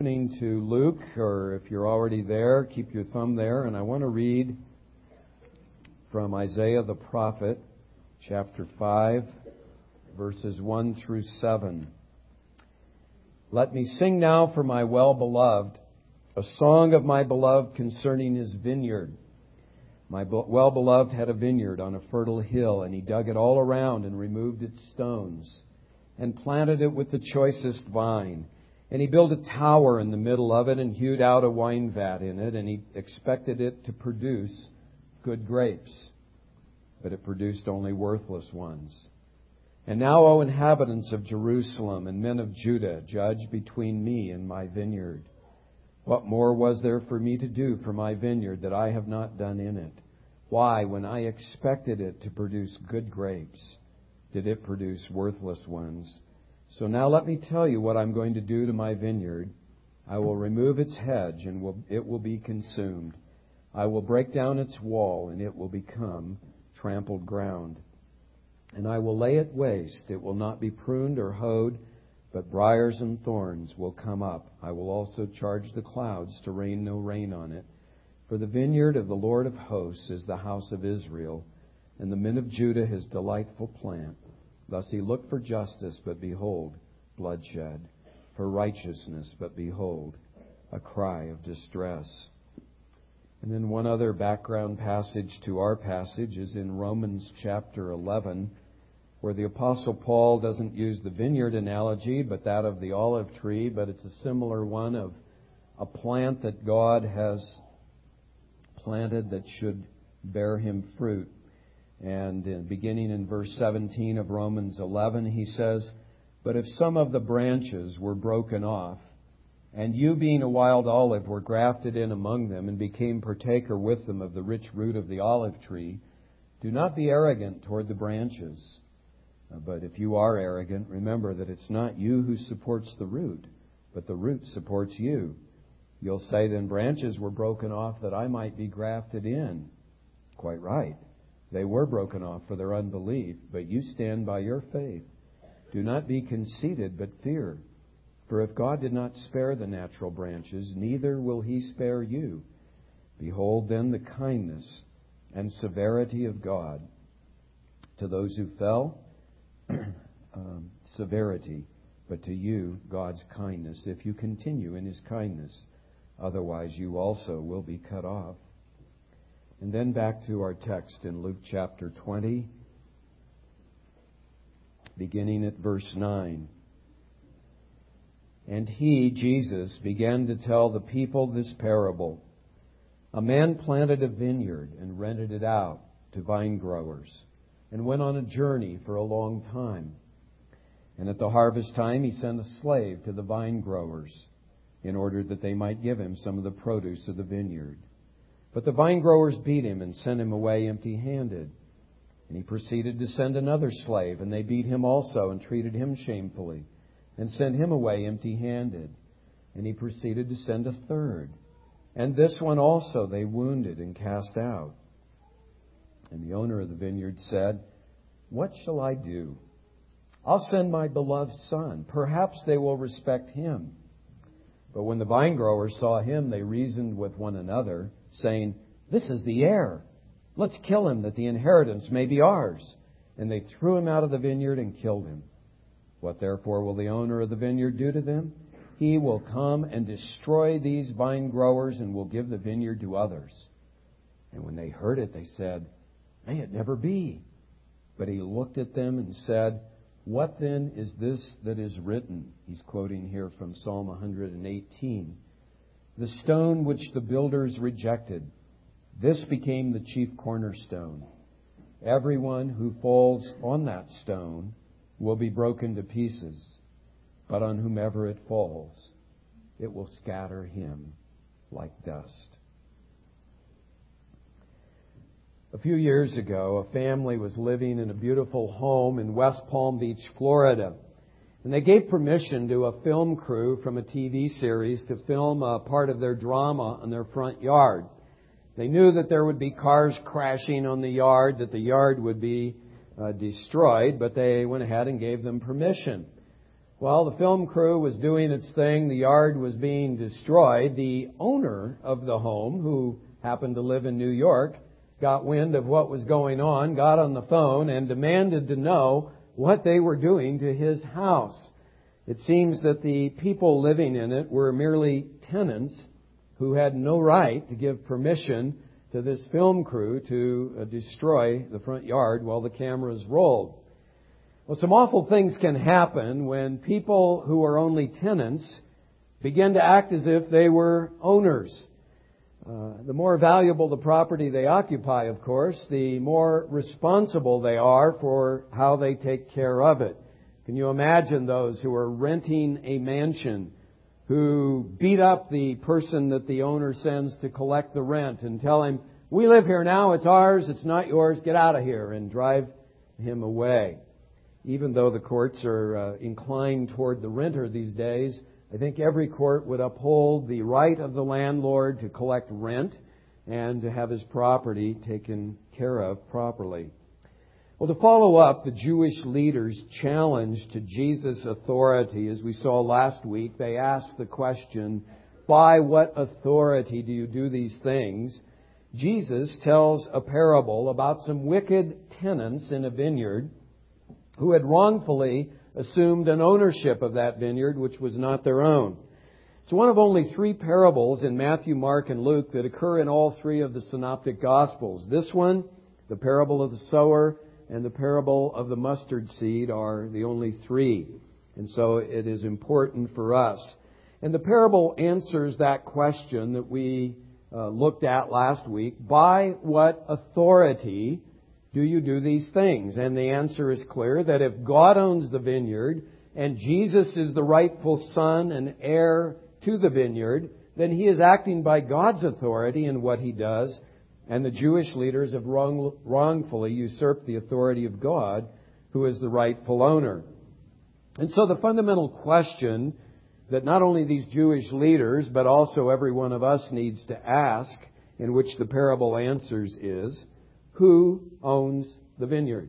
Listening to Luke, or if you're already there, keep your thumb there. And I want to read from Isaiah the prophet, chapter 5, verses 1 through 7. Let me sing now for my well-beloved, a song of my beloved concerning his vineyard. My well-beloved had a vineyard on a fertile hill, and he dug it all around and removed its stones, and planted it with the choicest vine. And he built a tower in the middle of it and hewed out a wine vat in it, and he expected it to produce good grapes. But it produced only worthless ones. And now, O inhabitants of Jerusalem and men of Judah, judge between me and my vineyard. What more was there for me to do for my vineyard that I have not done in it? Why, when I expected it to produce good grapes, did it produce worthless ones? So now let me tell you what I'm going to do to my vineyard. I will remove its hedge, and it will be consumed. I will break down its wall, and it will become trampled ground. And I will lay it waste. It will not be pruned or hoed, but briars and thorns will come up. I will also charge the clouds to rain no rain on it. For the vineyard of the Lord of hosts is the house of Israel, and the men of Judah his delightful plant. Thus he looked for justice, but behold, bloodshed. For righteousness, but behold, a cry of distress. And then one other background passage to our passage is in Romans chapter 11, where the Apostle Paul doesn't use the vineyard analogy, but that of the olive tree, but it's a similar one of a plant that God has planted that should bear him fruit. And beginning in verse 17 of Romans 11, he says, But if some of the branches were broken off, and you being a wild olive were grafted in among them and became partaker with them of the rich root of the olive tree, do not be arrogant toward the branches. But if you are arrogant, remember that it's not you who supports the root, but the root supports you. You'll say, then branches were broken off that I might be grafted in. Quite right. They were broken off for their unbelief, but you stand by your faith. Do not be conceited, but fear. For if God did not spare the natural branches, neither will he spare you. Behold then the kindness and severity of God. To those who fell, severity, but to you God's kindness, if you continue in his kindness. Otherwise you also will be cut off. And then back to our text in Luke chapter 20, beginning at verse 9. And he, Jesus, began to tell the people this parable. A man planted a vineyard and rented it out to vine growers, and went on a journey for a long time. And at the harvest time he sent a slave to the vine growers, in order that they might give him some of the produce of the vineyard. But the vine growers beat him and sent him away empty-handed. And he proceeded to send another slave, and they beat him also and treated him shamefully, and sent him away empty-handed. And he proceeded to send a third. And this one also they wounded and cast out. And the owner of the vineyard said, What shall I do? I'll send my beloved son. Perhaps they will respect him. But when the vine growers saw him, they reasoned with one another, saying, This is the heir. Let's kill him, that the inheritance may be ours. And they threw him out of the vineyard and killed him. What therefore will the owner of the vineyard do to them? He will come and destroy these vine growers and will give the vineyard to others. And when they heard it, they said, May it never be. But he looked at them and said, What then is this that is written? He's quoting here from Psalm 118. The stone which the builders rejected, this became the chief cornerstone. Everyone who falls on that stone will be broken to pieces, but on whomever it falls, it will scatter him like dust. A few years ago, a family was living in a beautiful home in West Palm Beach, Florida. And they gave permission to a film crew from a TV series to film a part of their drama on their front yard. They knew that there would be cars crashing on the yard, that the yard would be destroyed, but they went ahead and gave them permission. Well, the film crew was doing its thing. The yard was being destroyed. The owner of the home, who happened to live in New York, got wind of what was going on, got on the phone, and demanded to know what they were doing to his house. It seems that the people living in it were merely tenants who had no right to give permission to this film crew to destroy the front yard while the cameras rolled. Well, some awful things can happen when people who are only tenants begin to act as if they were owners. The more valuable the property they occupy, of course, the more responsible they are for how they take care of it. Can you imagine those who are renting a mansion who beat up the person that the owner sends to collect the rent and tell him, "We live here now, it's ours, it's not yours, get out of here," and drive him away? Even though the courts are inclined toward the renter these days, I think every court would uphold the right of the landlord to collect rent and to have his property taken care of properly. Well, to follow up the Jewish leaders' challenge to Jesus' authority, as we saw last week, they asked the question, "By what authority do you do these things?" Jesus tells a parable about some wicked tenants in a vineyard who had wrongfully assumed an ownership of that vineyard which was not their own. It's one of only 3 parables in Matthew, Mark, and Luke that occur in all 3 of the synoptic Gospels. This one, the parable of the sower, and the parable of the mustard seed are the only 3. And so it is important for us. And the parable answers that question that we looked at last week. By what authority do you do these things? And the answer is clear, that if God owns the vineyard and Jesus is the rightful son and heir to the vineyard, then he is acting by God's authority in what he does, and the Jewish leaders have wrongfully usurped the authority of God, who is the rightful owner. And so the fundamental question that not only these Jewish leaders, but also every one of us needs to ask, in which the parable answers, is, who owns the vineyard?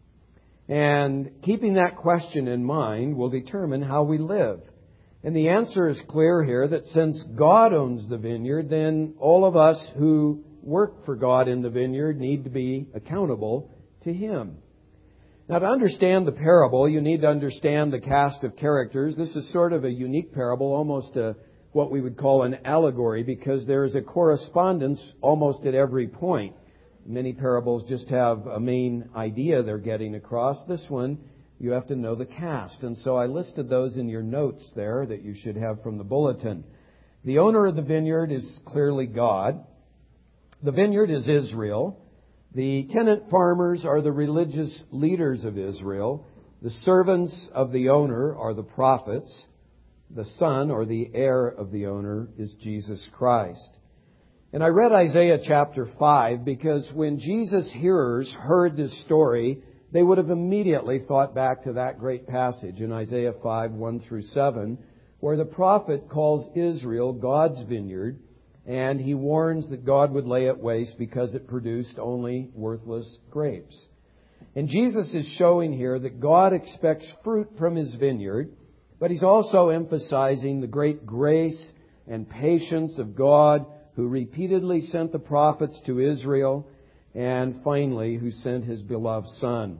And keeping that question in mind will determine how we live. And the answer is clear here, that since God owns the vineyard, then all of us who work for God in the vineyard need to be accountable to Him. Now, to understand the parable, you need to understand the cast of characters. This is sort of a unique parable, almost what we would call an allegory, because there is a correspondence almost at every point. Many parables just have a main idea they're getting across. This one, you have to know the cast. And so I listed those in your notes there that you should have from the bulletin. The owner of the vineyard is clearly God. The vineyard is Israel. The tenant farmers are the religious leaders of Israel. The servants of the owner are the prophets. The son, or the heir of the owner, is Jesus Christ. And I read Isaiah chapter 5 because when Jesus' hearers heard this story, they would have immediately thought back to that great passage in Isaiah 5, 1 through 7, where the prophet calls Israel God's vineyard, and he warns that God would lay it waste because it produced only worthless grapes. And Jesus is showing here that God expects fruit from His vineyard, but He's also emphasizing the great grace and patience of God, who repeatedly sent the prophets to Israel, and finally, who sent His beloved Son.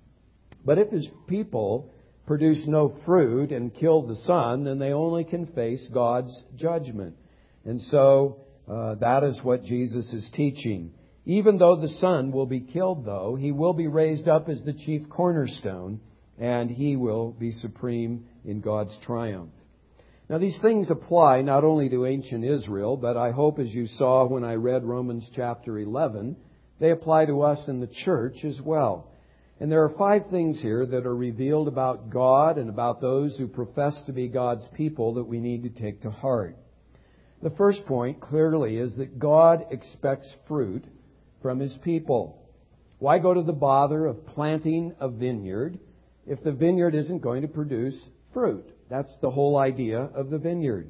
But if His people produce no fruit and kill the Son, then they only can face God's judgment. And so, that is what Jesus is teaching. Even though the Son will be killed, though, He will be raised up as the chief cornerstone, and He will be supreme in God's triumph. Now, these things apply not only to ancient Israel, but I hope, as you saw when I read Romans chapter 11, they apply to us in the church as well. And there are 5 things here that are revealed about God and about those who profess to be God's people that we need to take to heart. The first point, clearly, is that God expects fruit from His people. Why go to the bother of planting a vineyard if the vineyard isn't going to produce fruit? That's the whole idea of the vineyard.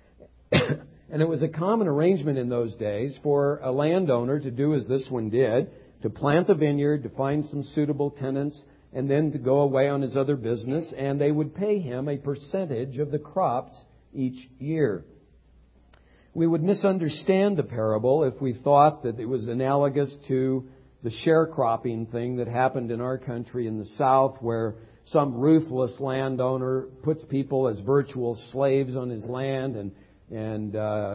And it was a common arrangement in those days for a landowner to do as this one did, to plant the vineyard, to find some suitable tenants, and then to go away on his other business, and they would pay him a percentage of the crops each year. We would misunderstand the parable if we thought that it was analogous to the sharecropping thing that happened in our country in the South, where some ruthless landowner puts people as virtual slaves on his land and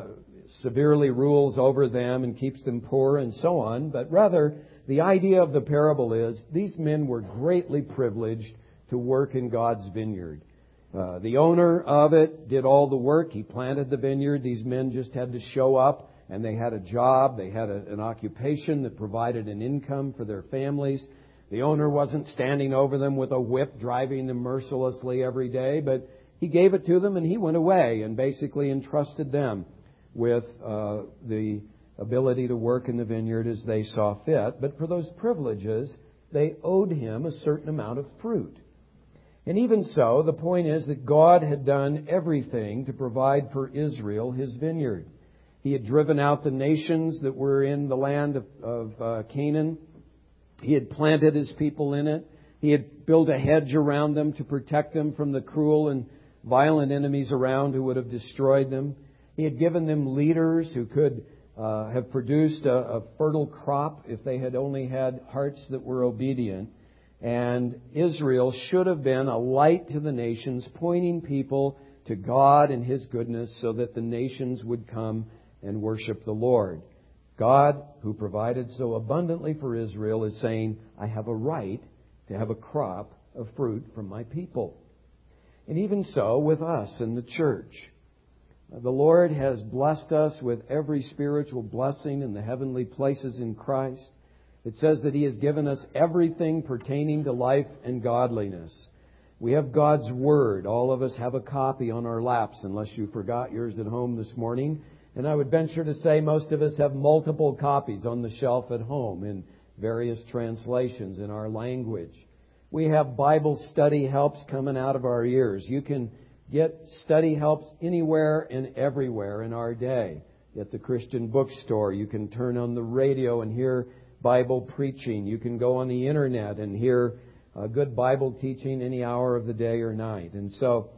severely rules over them and keeps them poor and so on. But rather, the idea of the parable is these men were greatly privileged to work in God's vineyard. The owner of it did all the work. He planted the vineyard. These men just had to show up, and they had a job. They had an occupation that provided an income for their families. The owner wasn't standing over them with a whip, driving them mercilessly every day, but he gave it to them and he went away and basically entrusted them with the ability to work in the vineyard as they saw fit. But for those privileges, they owed him a certain amount of fruit. And even so, the point is that God had done everything to provide for Israel his vineyard. He had driven out the nations that were in the land of Canaan. He had planted his people in it. He had built a hedge around them to protect them from the cruel and violent enemies around who would have destroyed them. He had given them leaders who could have produced a fertile crop if they had only had hearts that were obedient. And Israel should have been a light to the nations, pointing people to God and His goodness so that the nations would come and worship the Lord. God, who provided so abundantly for Israel, is saying, I have a right to have a crop of fruit from my people. And even so with us in the church. The Lord has blessed us with every spiritual blessing in the heavenly places in Christ. It says that He has given us everything pertaining to life and godliness. We have God's Word. All of us have a copy on our laps, unless you forgot yours at home this morning. And I would venture to say most of us have multiple copies on the shelf at home in various translations in our language. We have Bible study helps coming out of our ears. You can get study helps anywhere and everywhere in our day. At the Christian bookstore, you can turn on the radio and hear Bible preaching. You can go on the internet and hear good Bible teaching any hour of the day or night. And so,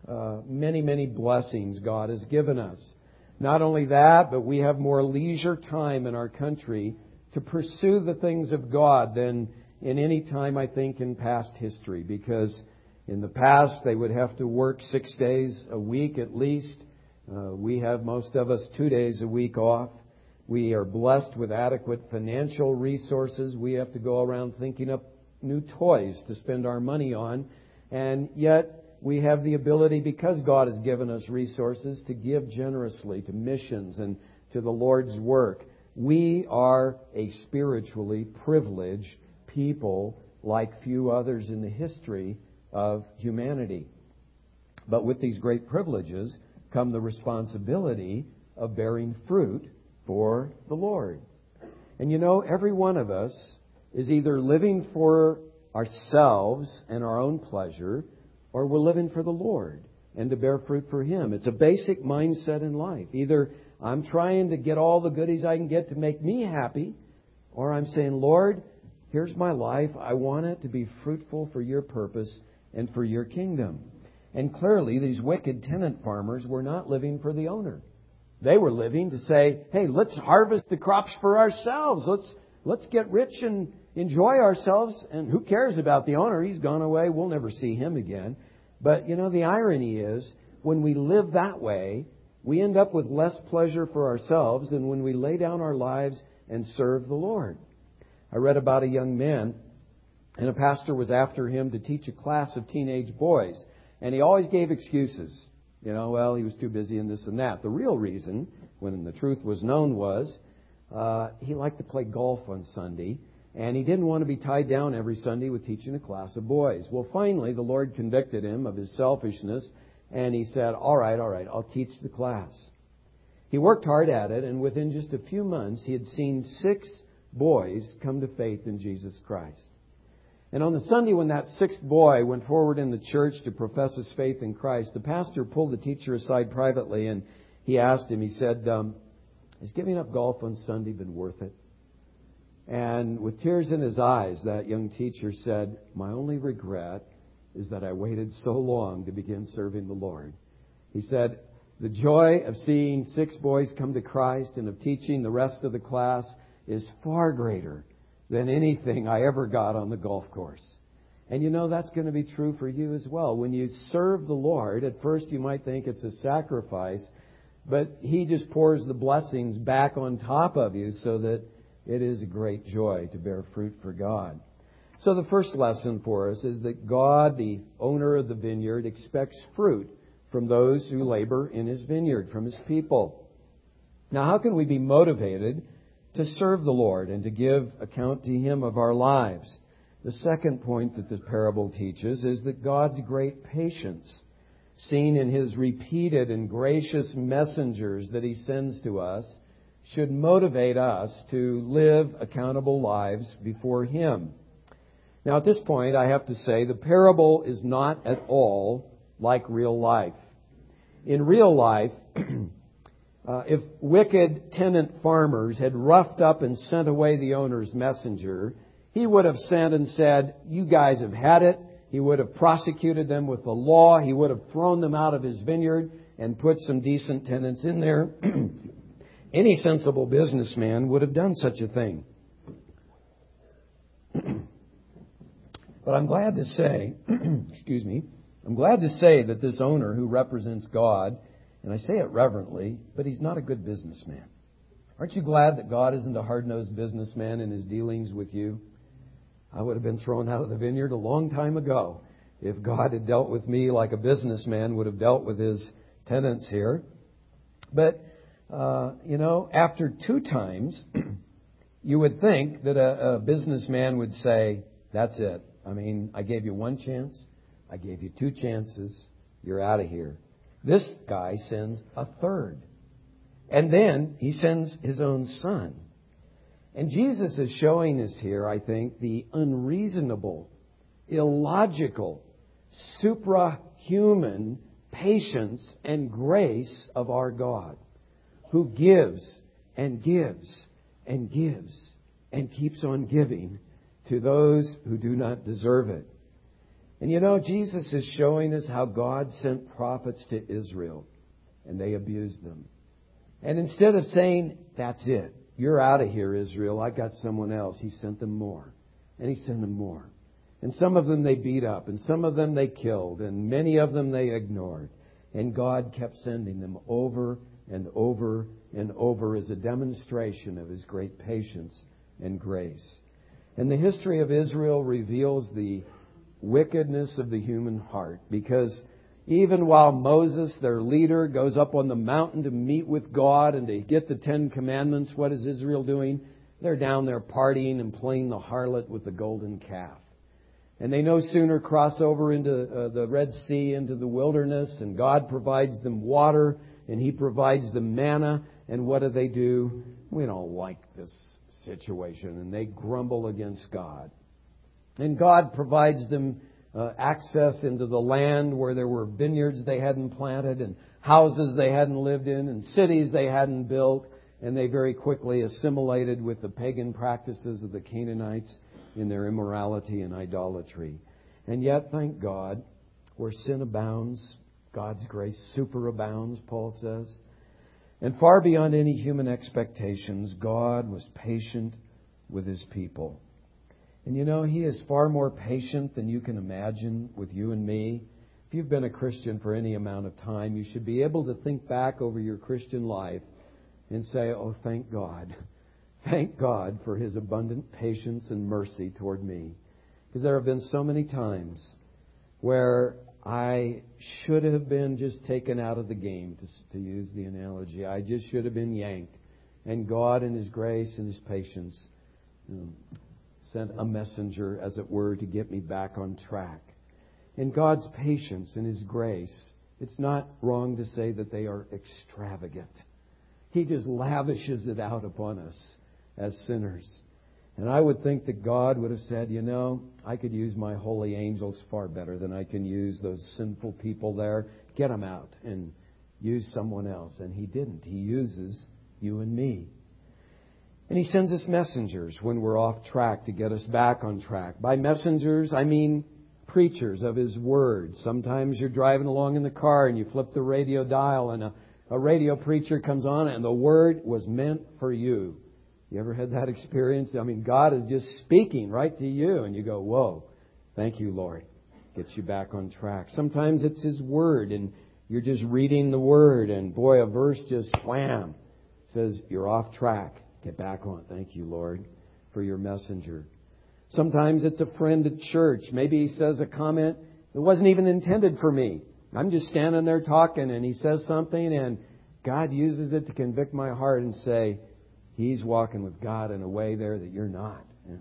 many, many blessings God has given us. Not only that, but we have more leisure time in our country to pursue the things of God than in any time, I think, in past history. Because in the past, they would have to work 6 days a week at least. We have, most of us, 2 days a week off. We are blessed with adequate financial resources. We have to go around thinking up new toys to spend our money on. And yet, we have the ability, because God has given us resources, to give generously to missions and to the Lord's work. We are a spiritually privileged people like few others in the history of humanity. But with these great privileges come the responsibility of bearing fruit for the Lord. And you know, every one of us is either living for ourselves and our own pleasure, or we're living for the Lord and to bear fruit for Him. It's a basic mindset in life. Either I'm trying to get all the goodies I can get to make me happy, or I'm saying, Lord, here's my life. I want it to be fruitful for Your purpose and for Your kingdom. And clearly, these wicked tenant farmers were not living for the owner. They were living to say, hey, let's harvest the crops for ourselves. Let's get rich and enjoy ourselves. And who cares about the owner? He's gone away. We'll never see him again. But, you know, the irony is, when we live that way, we end up with less pleasure for ourselves than when we lay down our lives and serve the Lord. I read about a young man, and a pastor was after him to teach a class of teenage boys. And he always gave excuses. You know, well, he was too busy and this and that. The real reason, when the truth was known, was he liked to play golf on Sunday, and he didn't want to be tied down every Sunday with teaching a class of boys. Well, finally, the Lord convicted him of his selfishness, and he said, all right, I'll teach the class. He worked hard at it, and within just a few months, he had seen 6 boys come to faith in Jesus Christ. And on the Sunday when that 6th boy went forward in the church to profess his faith in Christ, the pastor pulled the teacher aside privately and he asked him, he said, has giving up golf on Sunday been worth it? And with tears in his eyes, that young teacher said, "My only regret is that I waited so long to begin serving the Lord." He said, "The joy of seeing 6 boys come to Christ and of teaching the rest of the class is far greater than anything I ever got on the golf course." And you know, that's going to be true for you as well. When you serve the Lord, at first you might think it's a sacrifice, but He just pours the blessings back on top of you so that it is a great joy to bear fruit for God. So the first lesson for us is that God, the owner of the vineyard, expects fruit from those who labor in His vineyard, from His people. Now, how can we be motivated to serve the Lord and to give account to Him of our lives? The second point that this parable teaches is that God's great patience, seen in His repeated and gracious messengers that He sends to us, should motivate us to live accountable lives before Him. Now, at this point, I have to say the parable is not at all like real life. In real life, if wicked tenant farmers had roughed up and sent away the owner's messenger, he would have sent and said, "You guys have had it." He would have prosecuted them with the law. He would have thrown them out of his vineyard and put some decent tenants in there. Any sensible businessman would have done such a thing. But I'm glad to say, I'm glad to say that this owner who represents God, and I say it reverently, but he's not a good businessman. Aren't you glad that God isn't a hard-nosed businessman in His dealings with you? I would have been thrown out of the vineyard a long time ago if God had dealt with me like a businessman would have dealt with his tenants here. But after 2 times, you would think that a businessman would say, "That's it. I mean, I gave you 1 chance. I gave you 2 chances. You're out of here." This guy sends a 3rd. And then he sends his own son. And Jesus is showing us here, I think, the unreasonable, illogical, suprahuman patience and grace of our God, who gives and gives and gives and keeps on giving to those who do not deserve it. And you know, Jesus is showing us how God sent prophets to Israel, and they abused them. And instead of saying, "That's it, you're out of here, Israel, I got someone else," He sent them more. And He sent them more. And some of them they beat up, and some of them they killed, and many of them they ignored. And God kept sending them over and over and over as a demonstration of His great patience and grace. And the history of Israel reveals the wickedness of the human heart, because even while Moses, their leader, goes up on the mountain to meet with God and to get the 10 Commandments, what is Israel doing? They're down there partying and playing the harlot with the golden calf. And they no sooner cross over into the Red Sea, into the wilderness, and God provides them water, and He provides them manna. And what do? We don't like this situation, and they grumble against God. And God provides them access into the land where there were vineyards they hadn't planted, and houses they hadn't lived in, and cities they hadn't built. And they very quickly assimilated with the pagan practices of the Canaanites in their immorality and idolatry. And yet, thank God, where sin abounds, God's grace superabounds, Paul says. And far beyond any human expectations, God was patient with His people. And you know, He is far more patient than you can imagine with you and me. If you've been a Christian for any amount of time, you should be able to think back over your Christian life and say, "Oh, thank God. Thank God for His abundant patience and mercy toward me." Because there have been so many times where I should have been just taken out of the game, to use the analogy. I just should have been yanked. And God, in His grace and His patience, sent a messenger, as it were, to get me back on track. And God's patience and His grace, it's not wrong to say that they are extravagant. He just lavishes it out upon us as sinners. And I would think that God would have said, "You know, I could use my holy angels far better than I can use those sinful people there. Get them out and use someone else." And He didn't. He uses you and me. And He sends us messengers when we're off track to get us back on track. By messengers, I mean preachers of His Word. Sometimes you're driving along in the car and you flip the radio dial and a radio preacher comes on and the Word was meant for you. You ever had that experience? I mean, God is just speaking right to you and you go, whoa, thank you, Lord. Gets you back on track. Sometimes it's His Word and you're just reading the Word and boy, a verse just wham, says you're off track. Get back on. Thank you, Lord, for your messenger. Sometimes it's a friend at church. Maybe he says a comment that wasn't even intended for me. I'm just standing there talking and he says something and God uses it to convict my heart and say, he's walking with God in a way there that you're not. And,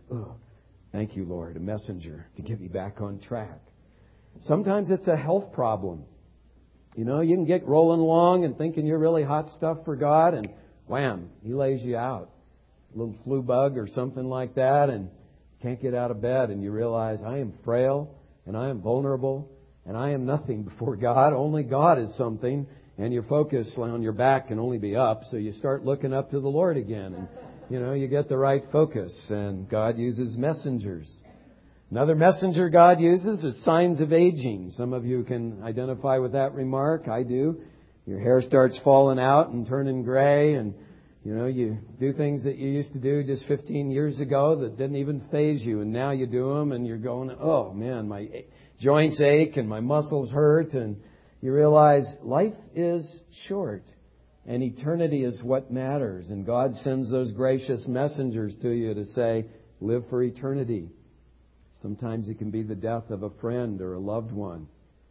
thank you, Lord, a messenger to get me back on track. Sometimes it's a health problem. You know, you can get rolling along and thinking you're really hot stuff for God and wham, He lays you out. A little flu bug or something like that and can't get out of bed and you realize I am frail and I am vulnerable and I am nothing before God. Only God is something and your focus on your back can only be up. So you start looking up to the Lord again and, you get the right focus and God uses messengers. Another messenger God uses is signs of aging. Some of you can identify with that remark. I do. Your hair starts falling out and turning gray and, you do things that you used to do just 15 years ago that didn't even faze you. And now you do them and you're going, oh man, my joints ache and my muscles hurt. And you realize life is short and eternity is what matters. And God sends those gracious messengers to you to say, live for eternity. Sometimes it can be the death of a friend or a loved one,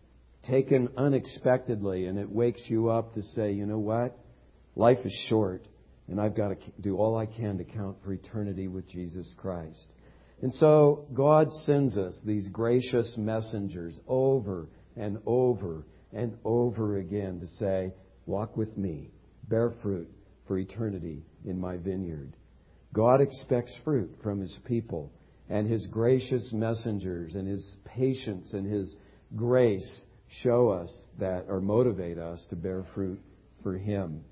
taken unexpectedly, and it wakes you up to say, you know what? Life is short, and I've got to do all I can to count for eternity with Jesus Christ. And so God sends us these gracious messengers over and over and over again to say, walk with me, bear fruit for eternity in my vineyard. God expects fruit from His people, and His gracious messengers and His patience and His grace show us that, or motivate us to bear fruit for Him.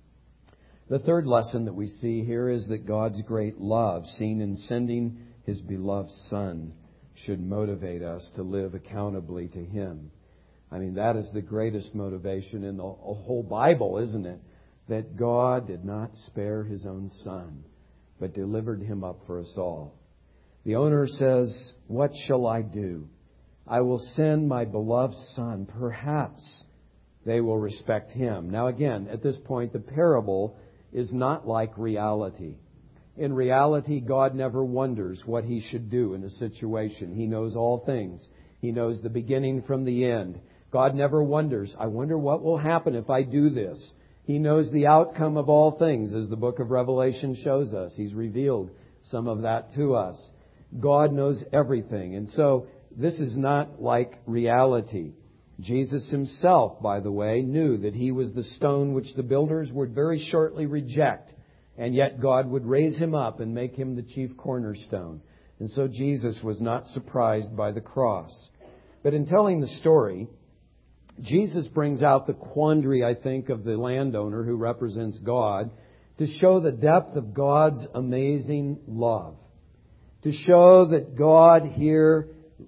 The third lesson that we see here is that God's great love, seen in sending His beloved Son, should motivate us to live accountably to Him. I mean, that is the greatest motivation in the whole Bible, isn't it? That God did not spare His own Son, but delivered Him up for us all. The owner says, what shall I do? I will send my beloved Son. Perhaps they will respect Him. Now again, at this point, the parable is not like reality. In reality, God never wonders what He should do in a situation. He knows all things. He knows the beginning from the end. God never wonders, I wonder what will happen if I do this. He knows the outcome of all things, as the book of Revelation shows us. He's revealed some of that to us. God knows everything. And so this is not like reality. Jesus Himself, by the way, knew that He was the stone which the builders would very shortly reject. And yet God would raise Him up and make Him the chief cornerstone. And so Jesus was not surprised by the cross. But in telling the story, Jesus brings out the quandary, I think, of the landowner who represents God to show the depth of God's amazing love. To show that God here,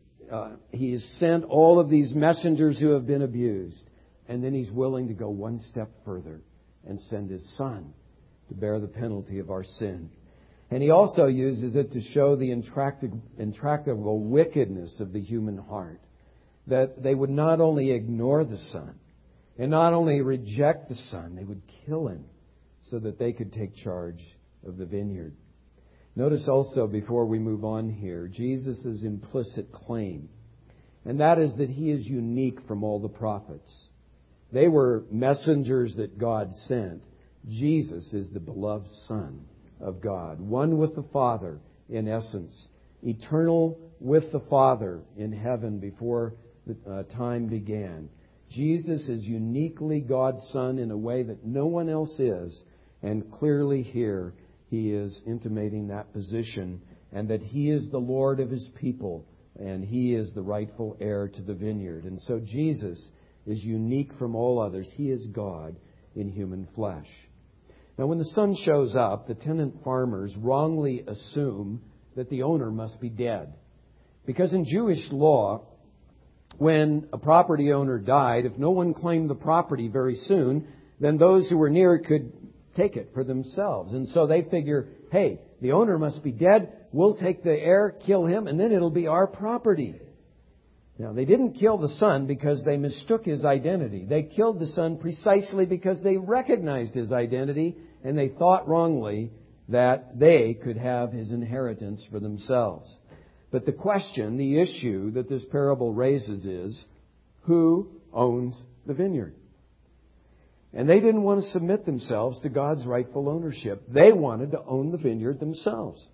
He has sent all of these messengers who have been abused. And then He's willing to go one step further and send His Son to bear the penalty of our sin. And He also uses it to show the intractable wickedness of the human heart. That they would not only ignore the Son and not only reject the Son, they would kill Him so that they could take charge of the vineyard. Notice also, before we move on here, Jesus' implicit claim. And that is that He is unique from all the prophets. They were messengers that God sent. Jesus is the beloved Son of God, one with the Father in essence, eternal with the Father in heaven before the time began. Jesus is uniquely God's Son in a way that no one else is, and clearly here He is intimating that position, and that He is the Lord of His people, and He is the rightful heir to the vineyard. And so Jesus is unique from all others. He is God in human flesh. Now, when the son shows up, the tenant farmers wrongly assume that the owner must be dead. Because in Jewish law, when a property owner died, if no one claimed the property very soon, then those who were near could take it for themselves. And so they figure, hey, the owner must be dead. We'll take the heir, kill him, and then it'll be our property. Now, they didn't kill the son because they mistook his identity. They killed the son precisely because they recognized his identity and they thought wrongly that they could have his inheritance for themselves. But the question, the issue that this parable raises is, who owns the vineyard? And they didn't want to submit themselves to God's rightful ownership. They wanted to own the vineyard themselves.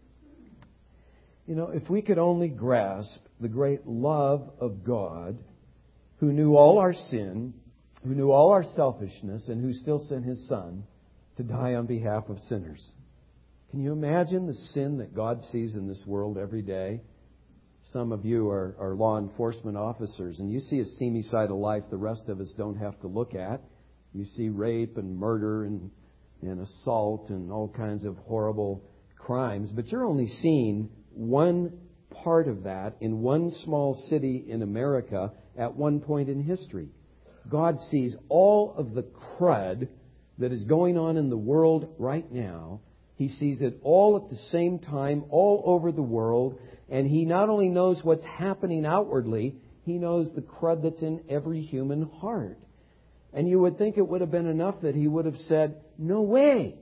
You know, if we could only grasp the great love of God, who knew all our sin, who knew all our selfishness, and who still sent His Son to die on behalf of sinners. Can you imagine the sin that God sees in this world every day? Some of you are law enforcement officers, and you see a seamy side of life the rest of us don't have to look at. You see rape and murder and assault and all kinds of horrible crimes, but you're only seeing one part of that in one small city in America at one point in history. God sees all of the crud that is going on in the world right now. He sees it all at the same time, all over the world, and He not only knows what's happening outwardly, He knows the crud that's in every human heart. And you would think it would have been enough that He would have said, no way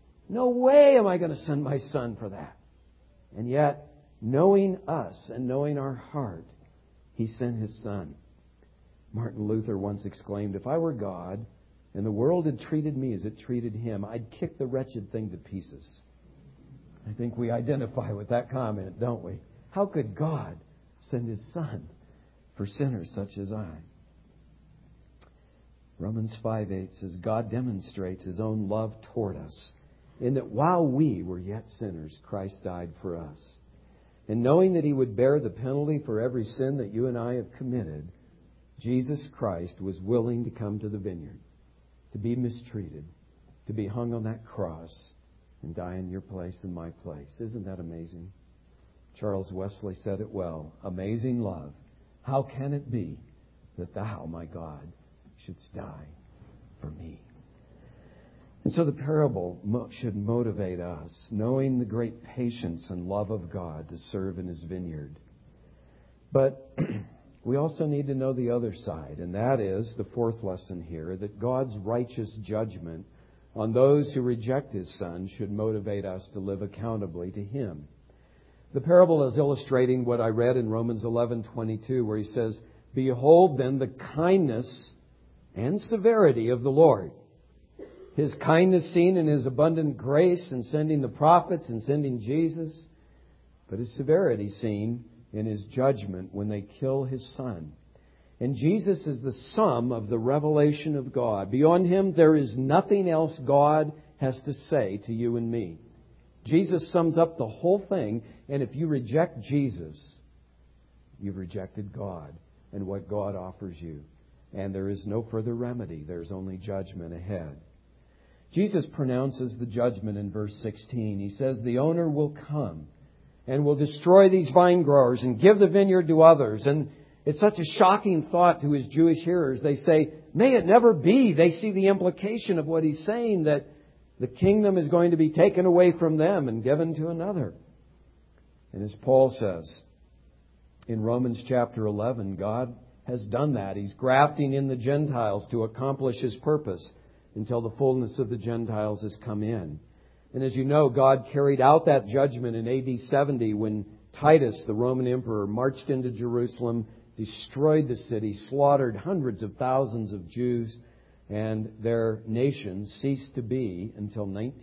am I going to send my Son for that. And yet, knowing us and knowing our heart, He sent His Son. Martin Luther once exclaimed, if I were God and the world had treated me as it treated Him, I'd kick the wretched thing to pieces. I think we identify with that comment, don't we? How could God send His Son for sinners such as I? Romans 5:8 says, God demonstrates His own love toward us, in that while we were yet sinners, Christ died for us. And knowing that He would bear the penalty for every sin that you and I have committed, Jesus Christ was willing to come to the vineyard, to be mistreated, to be hung on that cross, and die in your place and my place. Isn't that amazing? Charles Wesley said it well. Amazing love. How can it be that Thou, my God, shouldst die for me? And so the parable should motivate us, knowing the great patience and love of God to serve in His vineyard. But we also need to know the other side, and that is the fourth lesson here, that God's righteous judgment on those who reject His Son should motivate us to live accountably to Him. The parable is illustrating what I read in Romans 11:22, where He says, Behold then the kindness and severity of the Lord. His kindness seen in His abundant grace in sending the prophets and sending Jesus, but His severity seen in His judgment when they kill His Son. And Jesus is the sum of the revelation of God. Beyond Him, there is nothing else God has to say to you and me. Jesus sums up the whole thing, and if you reject Jesus, you've rejected God and what God offers you. And there is no further remedy. There's only judgment ahead. Jesus pronounces the judgment in verse 16. He says, the owner will come and will destroy these vine growers and give the vineyard to others. And it's such a shocking thought to His Jewish hearers. They say, may it never be. They see the implication of what He's saying, that the kingdom is going to be taken away from them and given to another. And as Paul says in Romans chapter 11, God has done that. He's grafting in the Gentiles to accomplish His purpose until the fullness of the Gentiles has come in. And as you know, God carried out that judgment in AD 70 when Titus, the Roman emperor, marched into Jerusalem, destroyed the city, slaughtered hundreds of thousands of Jews, and their nation ceased to be until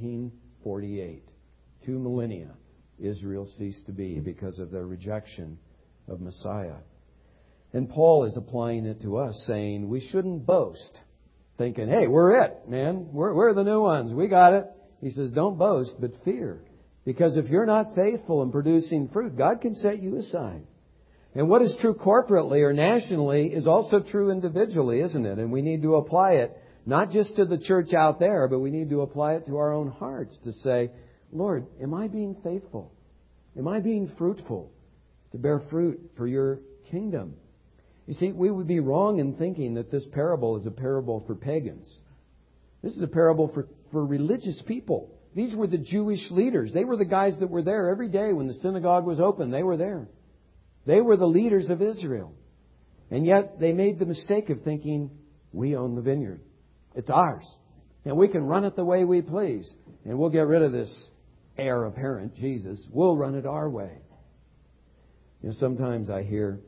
1948. 2 millennia, Israel ceased to be because of their rejection of Messiah. And Paul is applying it to us, saying we shouldn't boast, thinking, hey, we're it, man. We're the new ones. We got it. He says, don't boast, but fear. Because if you're not faithful in producing fruit, God can set you aside. And what is true corporately or nationally is also true individually, isn't it? And we need to apply it Not just to the church out there, but we need to apply it to our own hearts to say, Lord, am I being faithful? Am I being fruitful to bear fruit for your kingdom? You see, we would be wrong in thinking that this parable is a parable for pagans. This is a parable for religious people. These were the Jewish leaders. They were the guys that were there every day when the synagogue was open. They were there. They were the leaders of Israel. And yet they made the mistake of thinking, we own the vineyard. It's ours. And we can run it the way we please. And we'll get rid of this heir apparent, Jesus. We'll run it our way. You know, sometimes I hear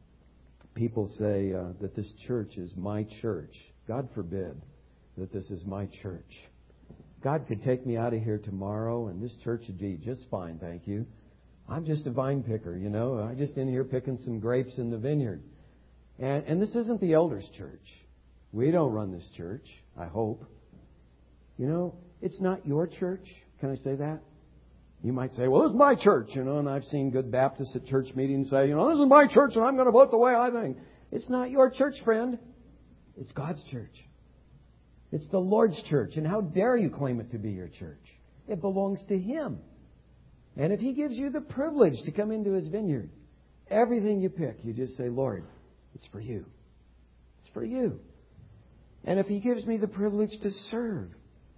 people say that this church is my church. God forbid that this is my church. God could take me out of here tomorrow and this church would be just fine, thank you. I'm just a vine picker, you know. I'm just in here picking some grapes in the vineyard. And this isn't the elders' church. We don't run this church, I hope. You know, it's not your church. Can I say that? You might say, well, this is my church, you know, and I've seen good Baptists at church meetings say, you know, this is my church and I'm going to vote the way I think. It's not your church, friend. It's God's church. It's the Lord's church. And how dare you claim it to be your church? It belongs to Him. And if He gives you the privilege to come into His vineyard, everything you pick, you just say, Lord, it's for you. It's for you. And if He gives me the privilege to serve,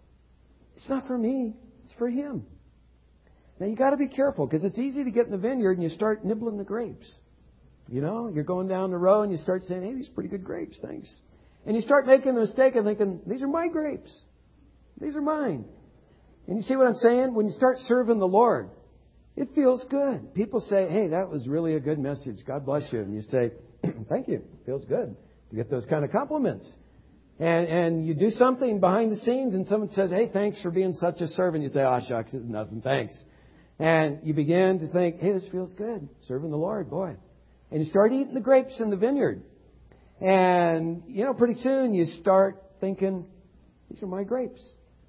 it's not for me. It's for Him. Now, you got to be careful because it's easy to get in the vineyard and you start nibbling the grapes. You know, you're going down the row and you start saying, hey, these are pretty good grapes, thanks. And you start making the mistake of thinking, these are my grapes. These are mine. And you see what I'm saying? When you start serving the Lord, it feels good. People say, hey, that was really a good message. God bless you. And you say, thank you. It feels good to get those kind of compliments. And you do something behind the scenes and someone says, hey, thanks for being such a servant. You say, oh, shucks, it's nothing, thanks. And you begin to think, hey, this feels good. Serving the Lord, boy. And you start eating the grapes in the vineyard. And, you know, pretty soon you start thinking, these are my grapes.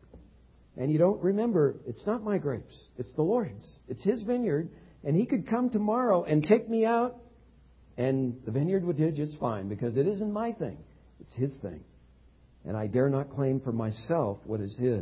And you don't remember, it's not my grapes. It's the Lord's. It's His vineyard. And He could come tomorrow and take me out. And the vineyard would do just fine because it isn't my thing. It's His thing. And I dare not claim for myself what is His.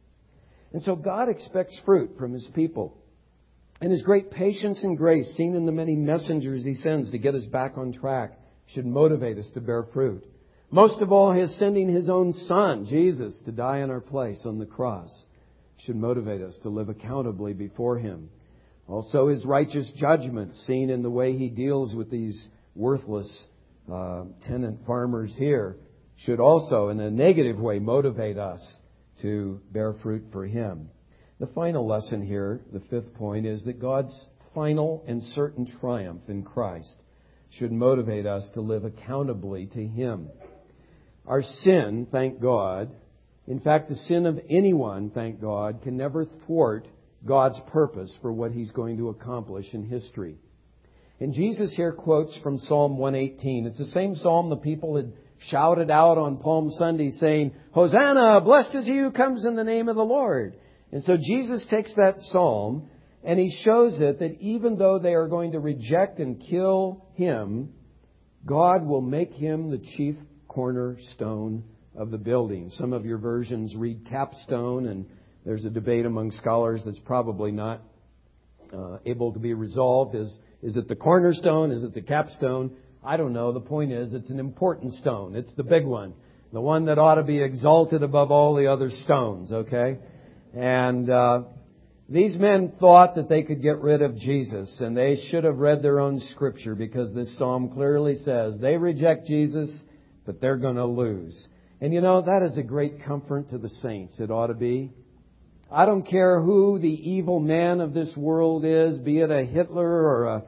And so God expects fruit from His people. And His great patience and grace, seen in the many messengers He sends to get us back on track, should motivate us to bear fruit. Most of all, His sending His own Son, Jesus, to die in our place on the cross should motivate us to live accountably before Him. Also, His righteous judgment, seen in the way He deals with these worthless tenant farmers here, should also, in a negative way, motivate us to bear fruit for Him. The final lesson here, the fifth point, is that God's final and certain triumph in Christ should motivate us to live accountably to Him. Our sin, thank God, in fact, the sin of anyone, thank God, can never thwart God's purpose for what He's going to accomplish in history. And Jesus here quotes from Psalm 118. It's the same psalm the people had shouted out on Palm Sunday saying, Hosanna, blessed is He who comes in the name of the Lord. And so Jesus takes that psalm and He shows it that even though they are going to reject and kill Him, God will make Him the chief cornerstone of the building. Some of your versions read capstone, and there's a debate among scholars that's probably not able to be resolved. Is it the cornerstone? Is it the capstone? I don't know. The point is, it's an important stone. It's the big one. The one that ought to be exalted above all the other stones, okay? And these men thought that they could get rid of Jesus, and they should have read their own scripture because this psalm clearly says they reject Jesus, but they're going to lose. And you know, that is a great comfort to the saints. It ought to be. I don't care who the evil man of this world is, be it a Hitler or a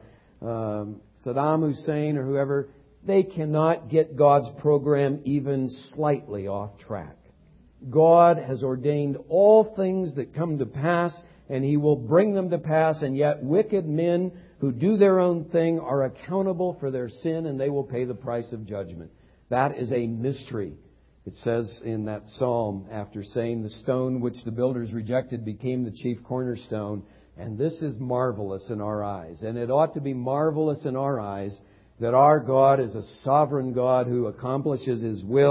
Saddam Hussein or whoever, they cannot get God's program even slightly off track. God has ordained all things that come to pass, and He will bring them to pass, and yet wicked men who do their own thing are accountable for their sin, and they will pay the price of judgment. That is a mystery. It says in that psalm, after saying the stone which the builders rejected became the chief cornerstone, and this is marvelous in our eyes. And it ought to be marvelous in our eyes that our God is a sovereign God who accomplishes His will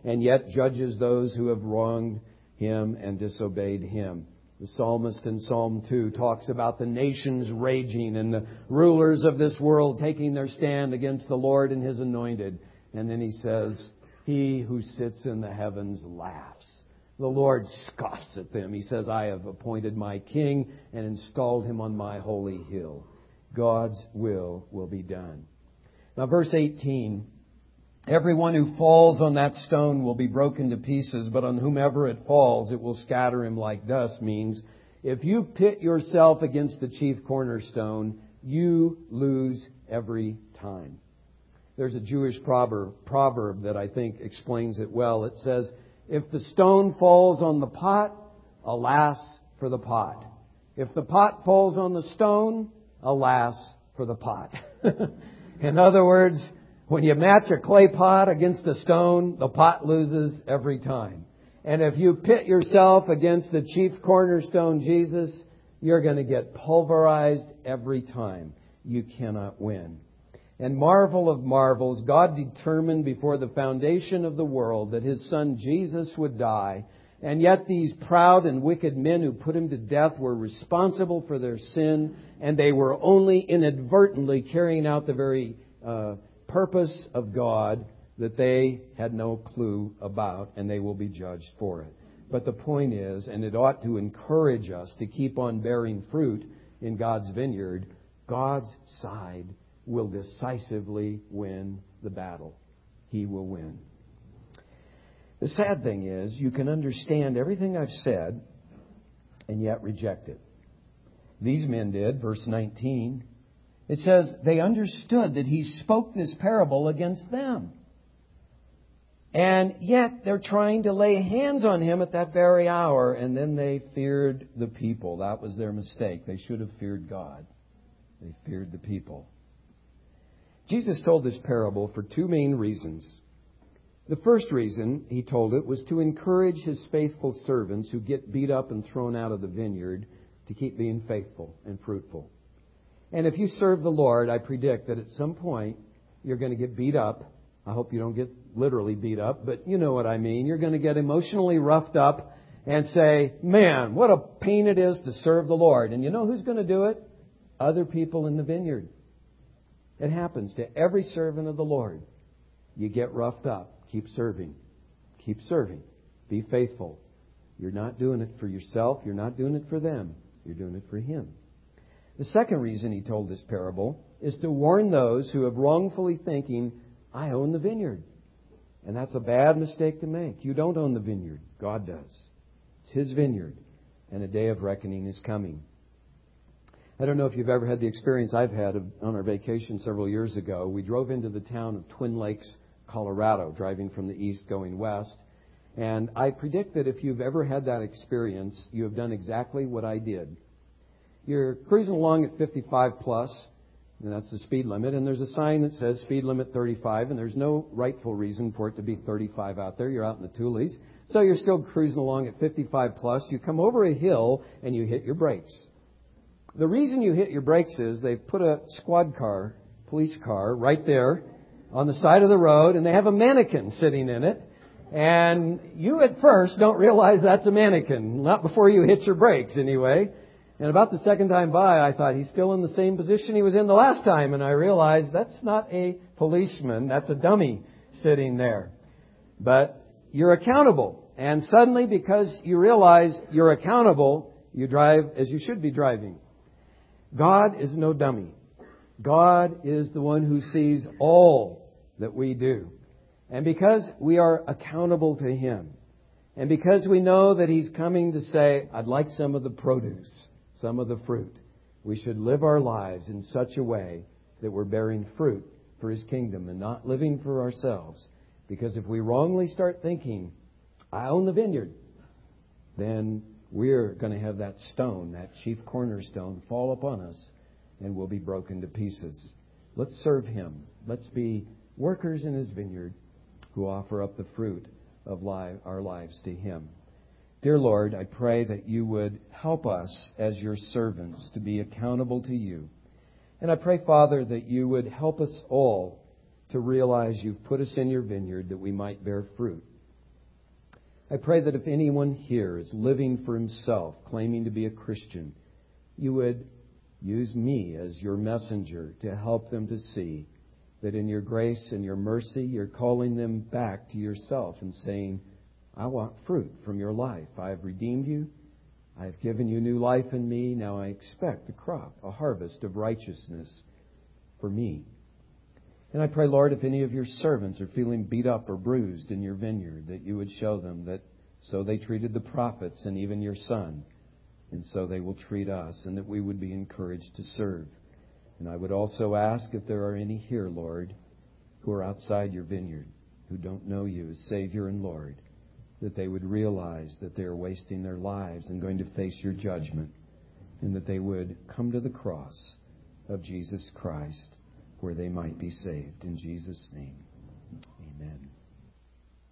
and yet judges those who have wronged Him and disobeyed Him. The psalmist in Psalm 2 talks about the nations raging and the rulers of this world taking their stand against the Lord and His anointed. And then he says, He who sits in the heavens laughs. The Lord scoffs at them. He says, I have appointed my king and installed him on my holy hill. God's will be done. Now, verse 18, everyone who falls on that stone will be broken to pieces, but on whomever it falls, it will scatter him like dust, means if you pit yourself against the chief cornerstone, you lose every time. There's a Jewish proverb that I think explains it well. It says, if the stone falls on the pot, alas for the pot. If the pot falls on the stone, alas for the pot. In other words, when you match a clay pot against a stone, the pot loses every time. And if you pit yourself against the chief cornerstone, Jesus, you're going to get pulverized every time. You cannot win. And marvel of marvels, God determined before the foundation of the world that His Son Jesus would die. And yet these proud and wicked men who put Him to death were responsible for their sin. And they were only inadvertently carrying out the very purpose of God that they had no clue about. And they will be judged for it. But the point is, and it ought to encourage us to keep on bearing fruit in God's vineyard, God's side will decisively win the battle. He will win. The sad thing is, you can understand everything I've said and yet reject it. These men did, verse 19. It says, they understood that He spoke this parable against them. And yet they're trying to lay hands on Him at that very hour, and then they feared the people. That was their mistake. They should have feared God. They feared the people. Jesus told this parable for two main reasons. The first reason He told it was to encourage His faithful servants who get beat up and thrown out of the vineyard to keep being faithful and fruitful. And if you serve the Lord, I predict that at some point you're going to get beat up. I hope you don't get literally beat up, but you know what I mean. You're going to get emotionally roughed up and say, man, what a pain it is to serve the Lord. And you know who's going to do it? Other people in the vineyard. It happens to every servant of the Lord. You get roughed up. Keep serving. Keep serving. Be faithful. You're not doing it for yourself. You're not doing it for them. You're doing it for Him. The second reason He told this parable is to warn those who have wrongfully thinking, I own the vineyard. And that's a bad mistake to make. You don't own the vineyard. God does. It's His vineyard. And a day of reckoning is coming. I don't know if you've ever had the experience I've had on our vacation several years ago. We drove into the town of Twin Lakes, Colorado, driving from the east going west. And I predict that if you've ever had that experience, you have done exactly what I did. You're cruising along at 55 plus, and that's the speed limit, and there's a sign that says speed limit 35, and there's no rightful reason for it to be 35 out there. You're out in the Tules. So you're still cruising along at 55 plus. You come over a hill, and you hit your brakes. The reason you hit your brakes is they've put a squad car, police car, right there on the side of the road, and they have a mannequin sitting in it. And you at first don't realize that's a mannequin, not before you hit your brakes anyway. And about the second time by, I thought, he's still in the same position he was in the last time. And I realized that's not a policeman, that's a dummy sitting there. But you're accountable. And suddenly, because you realize you're accountable, you drive as you should be driving. God is no dummy. God is the one who sees all that we do. And because we are accountable to Him, and because we know that He's coming to say, I'd like some of the produce, some of the fruit, we should live our lives in such a way that we're bearing fruit for His kingdom and not living for ourselves. Because if we wrongly start thinking, I own the vineyard, then we're going to have that stone, that chief cornerstone, fall upon us and we'll be broken to pieces. Let's serve Him. Let's be workers in His vineyard who offer up the fruit of our lives to Him. Dear Lord, I pray that You would help us as Your servants to be accountable to You. And I pray, Father, that You would help us all to realize You've put us in Your vineyard that we might bear fruit. I pray that if anyone here is living for himself, claiming to be a Christian, you would use me as your messenger to help them to see that in your grace and your mercy, you're calling them back to yourself and saying, I want fruit from your life. I have redeemed you. I have given you new life in me. Now I expect a crop, a harvest of righteousness for me. And I pray, Lord, if any of your servants are feeling beat up or bruised in your vineyard, that you would show them that so they treated the prophets and even your Son, and so they will treat us, and that we would be encouraged to serve. And I would also ask if there are any here, Lord, who are outside your vineyard, who don't know you as Savior and Lord, that they would realize that they are wasting their lives and going to face your judgment, and that they would come to the cross of Jesus Christ where they might be saved. In Jesus' name, amen.